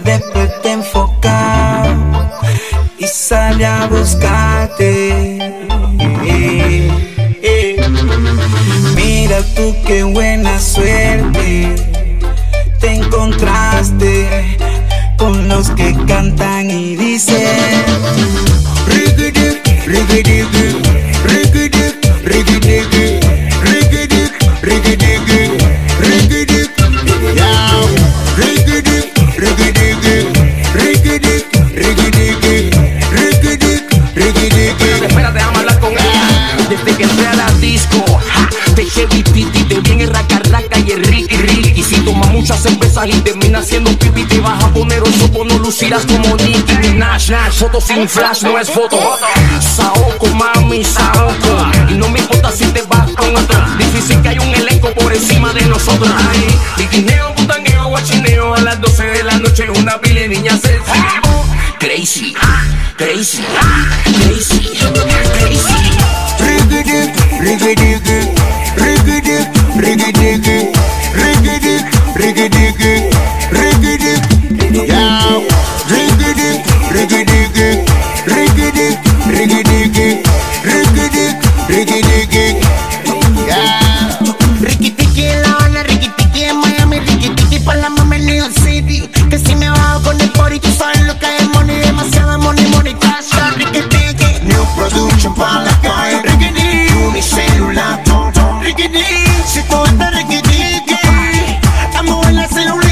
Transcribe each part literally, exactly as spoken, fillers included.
desperté enfocado y salí a buscarte. Eh, eh. Mira tú qué buena suerte, te encontraste con los que cantan y dicen Rigidic, rigidic, rigidic, rigidic, rigidic, rigidic, rigidic, yeah. Rigidic, rigidic, rigidic, rigidic, rigidic, rigidic. Espérate, déjame hablar con ella. Desde que entré a la disco, ja, te heavy piti, te viene el raca raca y el ricky ricky. Si tomas muchas cervezas y terminas haciendo pipi, te vas a poner oso, no lucirás como Nicki Minaj. Foto sin flash no es foto. Saoco, mami, saoco. Y no me importa si te vas con otro. Difícil que hay un elenco por encima de nosotros. Ay, liquineo, putaneo, guachineo. A las doce de la noche una pila de niñas selfie. Crazy, crazy, crazy, crazy. Rigidic, rigidic, rigidic, rigidic, rigidic, rigidic, rigidic, yeah. Rigidic, rigidic, rigidic, rigidic, rigidic, rigidic, yeah. Ricky Tiki en La Habana, Ricky Tiki en Miami, Ricky Tiki pa' la mama en New York City. Que si me bajo con el body, tú sabes lo que es money, demasiada money, money, cash. Ricky Tiki, new production pa' la calle. Ricky Tiki, unicelular, tom, tom. Ricky Tiki, si tú estás Ricky Tiki, amo en la celular.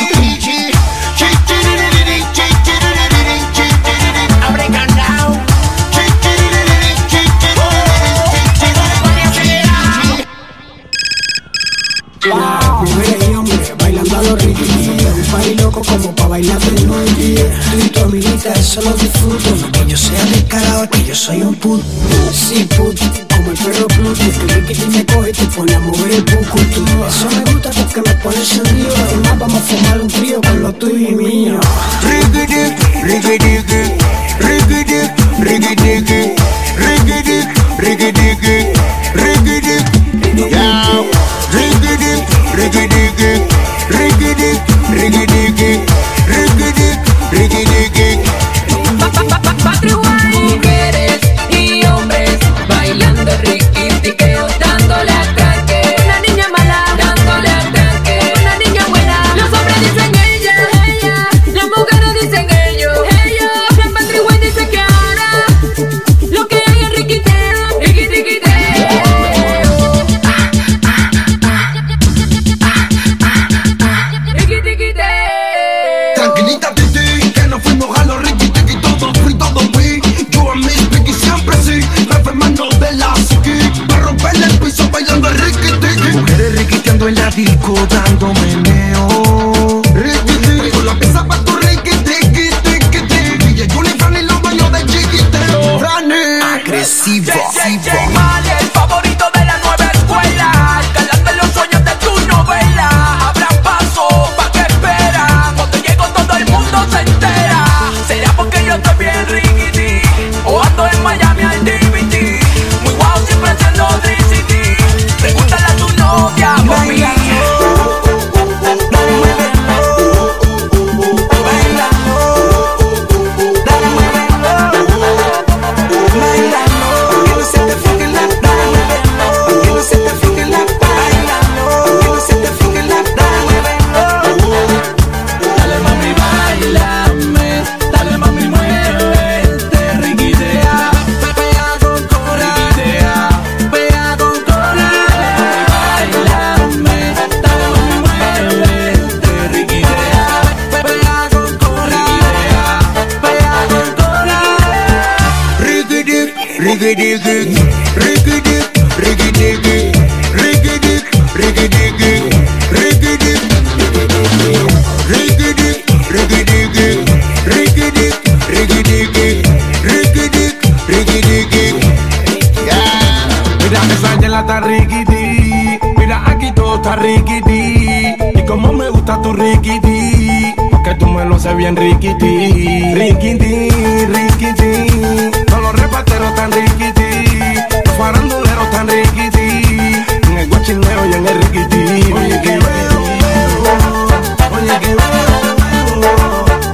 Mujeres y hombres bailando a los Ricky, un país loco como pa' bailar de noche. Y tu amiguita, eso lo disfruto. No que yo sea descarado, que yo soy un puto. Sí, puto, como el perro Pluto. Tu Ricky me coge y te pone a mover el buco. Eso me gusta porque me pone encendido. Además vamos a fumar un trío con lo tuyo y mío. Rigidic, rigidic, rigidic, rigidic, rigidic, rigidic, rigidic, yeah. Rigidic, rigidic, rigidic, rigidic, rigidic, rigidic. Mujeres y hombres bailando Ricky Tiqueo, dándole ataque. Una niña mala, dándole ataque. Una niña buena, los hombres dicen ella, ella. Las mujeres dicen ellos, ellos. La Patrick dice que ahora lo que hay es riquiteo, riqui tiquiteo. Tranquilita Titi, que nos fuimos a los Ricky Tiki, todo free, todo free. Yo en mis Ricky siempre sí, enfermando de la psiqui, para romperle el piso bailando el Ricky Tiki. Mujeres riquiteando en la disco, dando meneo. Ricky Tiki, con la pieza pa' tu Ricky Tiki, Tiki Tiki. D J Juni, Franny, los dueños de chiquiteo. Franny, agresivo, agresivo. El favorito de la nueva escuela, calando los sueños de tu novela. Habrá paso, pa' que espera. Cuando llego todo el mundo se entera. ¿Será porque yo estoy bien riquiti? O ando en Miami al D V D. Muy guau, siempre siendo tres C D. Pregúntale a tu novia, mami. Rigidic, rigidic, rigidic, rigidic, rigidic, rigidic, rigidic, rigidic, rigidic, rigidic, rigidic, rigidic, yeah. Mira esa ya la está riquití, mira aquí todo está riquití. Y como me gusta tu riquití, porque tú me lo haces bien riquití. Riquití, riquití, todos los reparteros tan riquití, los faranduleros tan riquití, en el guachineo y en el riquití. Oye que veo, oye que veo,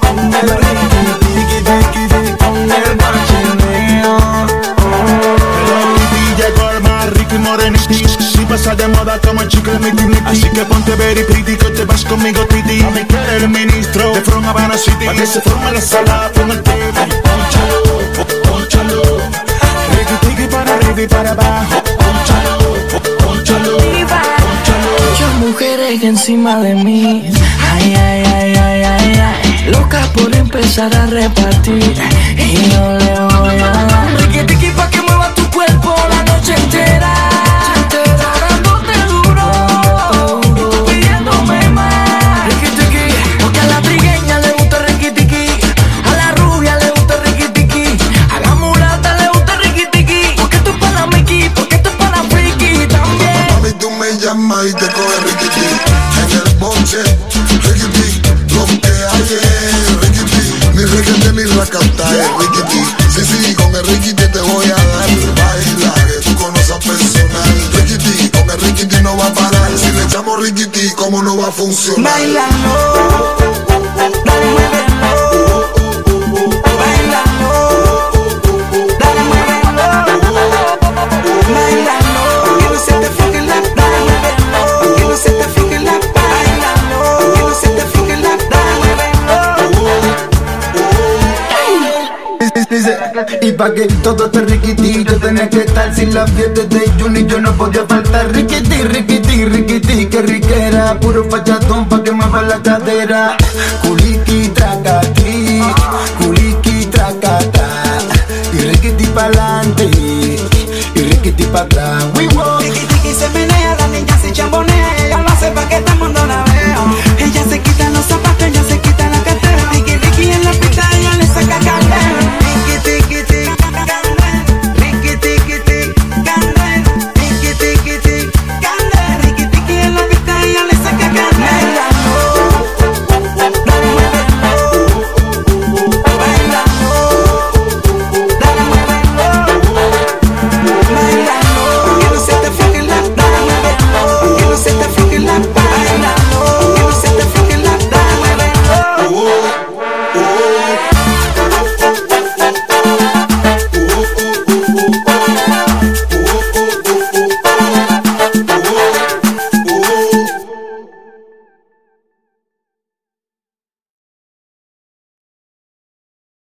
moreniti. Si pasa de moda como el chicle Mickey Mickey. Así que ponte very pretty que te vas conmigo titi. A mí que eres el ministro de From Havana City. Pa' que se forme la sala con el T V. Pónchalo, pónchalo. Ricky tiki para arriba y para abajo. Pónchalo, pónchalo, pónchalo. Muchas mujeres encima de mí. Ay, ay, ay, ay, ay, ay. Locas por empezar a repartir. Y yo le voy a dar Ricky tiki pa' que mueva tu cuerpo la noche entera. Dándote duro y tú pidiéndome más. Ricky tiki, porque a la trigueña le gusta Ricky tiki. A la rubia le gusta Ricky tiki. A la mulata le gusta Ricky tiki. Porque esto es para la Mickey, porque esto es para la Friki también. Mami, tú me llamas y te coge Ricky tiki. En el bonche, Ricky tiki. Lo que hay es Ricky tiki. Ni requete ni racata es Ricky tiki. Sí, sí, con el Ricky tiki te voy a dar. Baila, que tú conoces personal. Ricky tiki, con el Ricky tiki no va a parar. Si le echamos Ricky tiki, ¿cómo no va a funcionar? Bailalo, dale muévelo. Bailalo, dale muévelo. Bailalo, que no se te fije la. Dale muévelo, que no se te fije la. Bailalo, que no se te fije la. Dale muévelo. Y pa' que todo este riquití yo tenía que estar sin la fiesta de Juni, yo no podía faltar. Riquití, riquití, riquití, que riquera, puro fachatón pa' que mueva la cadera.